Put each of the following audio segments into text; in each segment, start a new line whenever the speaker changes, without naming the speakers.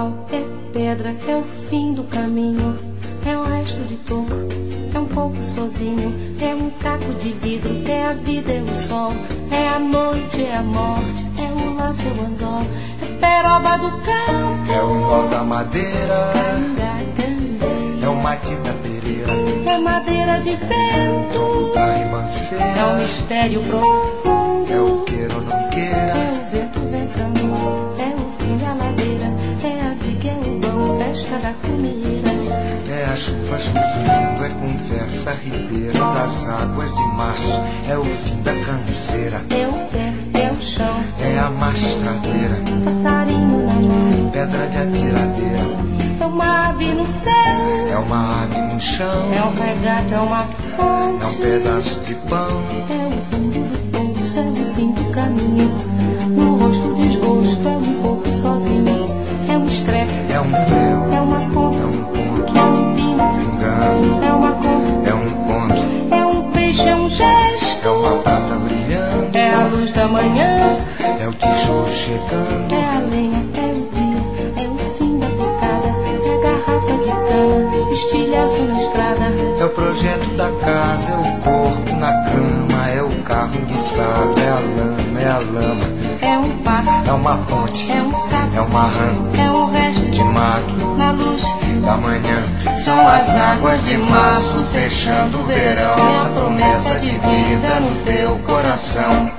pau, é pedra, é o fim do caminho, é o resto de toco, é um pouco sozinho, é um caco de vidro, é a vida, é o sol, é a noite, é a morte, é o laço, é o anzol, é peroba do cão,
é o nó da madeira, é o matita pereira,
é madeira de vento,
da ribanceira,
é um mistério profundo,
é o queira ou não queira,
é o vento ventando, é o fim da ladeira, é a viga, é o vão, festa da comida,
é a chuva chovendo, é conversa ribeira das águas de março, é o fim da canseira,
é o pé, é o chão,
é a mastradeira,
passarinho na mão,
pedra de atiradeira,
é uma ave no céu,
é uma ave no chão,
é um regato, é uma fonte,
é um pedaço de pão,
é o fundo do poço, é o fim do caminho, no rosto desgosto, é um pouco sozinho, é um estrepe,
é um prego,
é uma ponta,
é um ponto,
é um pino,
pingando,
é uma conta,
é um conto,
é um peixe, é um gesto,
é uma prata brilhando,
é a luz da manhã,
é o tijolo chegando,
é a lenha, é o dia, é o fim da picada, é a garrafa de cana, estilhaço na estrada,
é o projeto da casa, é o corpo na cama, é o carro enguiçado, é a lama,
é um passo,
é uma ponte,
é um sapo,
é uma rã
é um resto
de mato
na luz
da manhã.
são as águas de março fechando o verão, é a promessa de vida no teu coração.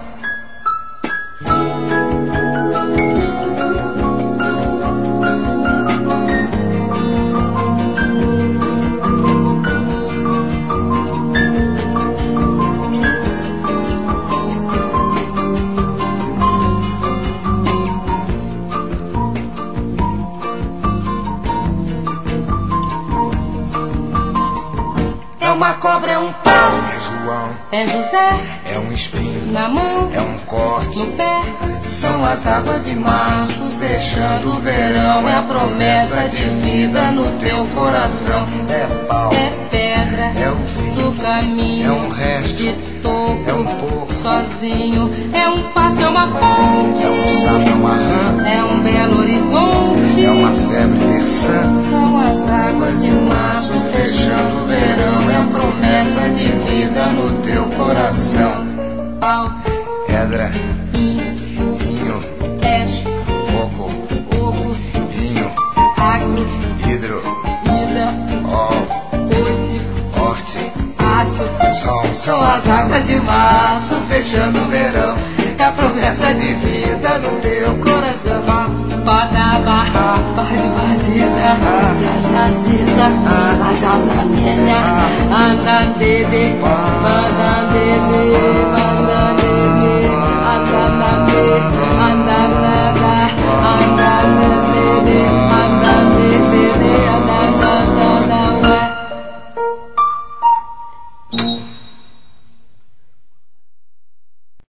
É uma cobra, é um pau,
É João,
é José,
é um espinho,
na mão,
é um corte,
no pé,
são as águas de março fechando o verão,
é a promessa de vida no teu coração.
é pau,
É pedra
é o fim,
do caminho,
é um resto,
de toco,
é um pouco,
sozinho, é um passo, é uma ponte,
é um sapo, é uma rã,
é um belo horizonte,
é uma febre terçã,
são as águas de março fechando o verão, é a promessa de vida no teu coração. Pau,
pedra,
vinho,
vinho,
peixe,
coco,
ovo,
vinho,
agro,
hidro,
vida,
ó,
horte,
horte,
aço,
som,
são as águas de março fechando o verão, é a promessa de vida no teu coração. Badaba, baziza, zazaziza, azanamenya, anandede, banande,